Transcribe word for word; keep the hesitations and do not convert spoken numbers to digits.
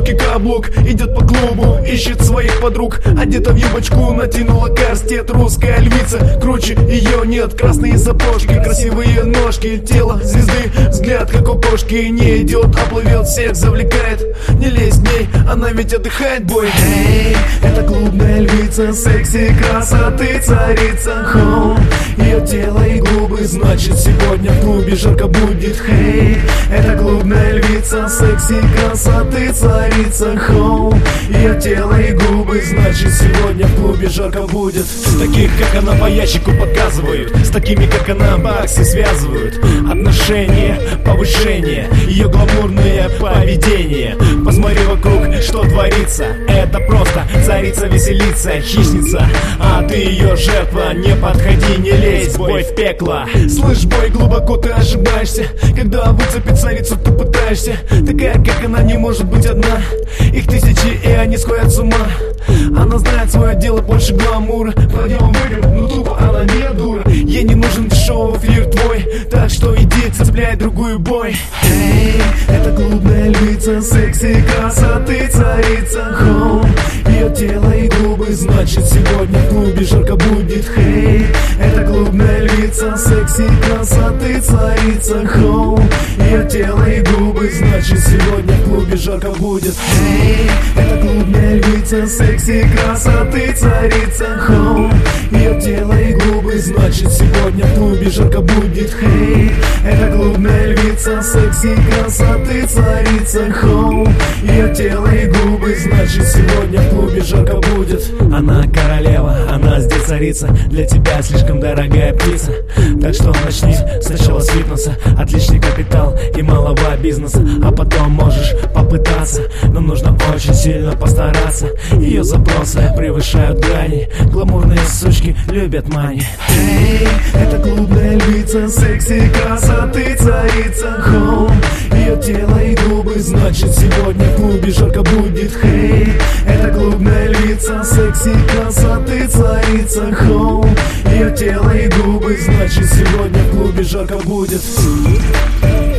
высокий каблук, идет по клубу, ищет своих подруг. Одета в юбочку, натянула корсет. Русская львица, круче ее нет. Красные сапожки, красивые ножки, тело звезды, взгляд как у кошки. Не идет, а плывет, всех завлекает. Не лезь к ней, она ведь отдыхает, бой. Эй, это клубная львица, секси, красоты, царица. Хоу, ее тело и губы, значит сегодня в клубе жарко будет. Эй, это клубная львица, секси, красоты, царица. Хоу, ее тело и губы, значит сегодня в клубе жарко будет. Таких, как она, по ящику показывают, с такими, как она, баксы связывают. Отношения, повышение, ее гламурное поведение. Посмотри вокруг, что творится. Это просто царица веселится, хищница, а ты ее жертва. Не подходи, не лезь, бой в пекло. Слышь, бой, глубоко ты ошибаешься, когда выцепить царицу ты пытаешься. Такая, как она, не может быть одна. Их тысячи, и они сходят с ума. Она знает свое дело, больше гламура. Пойдем выпьем, но тупо она не дура. Ей не нужен дешевый флирт твой, так что иди, цепляй другую бой. Эй, это клубная львица, секси, красоты, царица. Хоу, ее тело и губы, значит сегодня в клубе жарко будет. Эй, это клубная львица, секси, красоты, царица. Хоу, ее тело и губы, значит сегодня в клубе жарко будет. Эй, это клубная львица, секси, красоты, царица. Хоу, ее тело и губы, значит сегодня в клубе жарко будет. Эй, это клубная львица, секси, красоты, царица. Хоу, ее тело и губы, значит сегодня в клубе жарко будет. Она королева, она здесь царица. Для тебя слишком дорогая птица. Так что начни сначала с фитнеса. Отличный капитал и малого бизнеса. А потом можешь попытаться, но нужно очень сильно постараться. Ее запросы превышают грани. Гламурные сучки любят мани. Эй, это клубная львица, секси, красоты, царица. Хоу, ее тело и губы, значит сегодня в клубе жарко будет. Эй, это клубная львица, секси, красоты, царица. Хоу, ее тело и губы, значит сегодня в клубе жарко будет.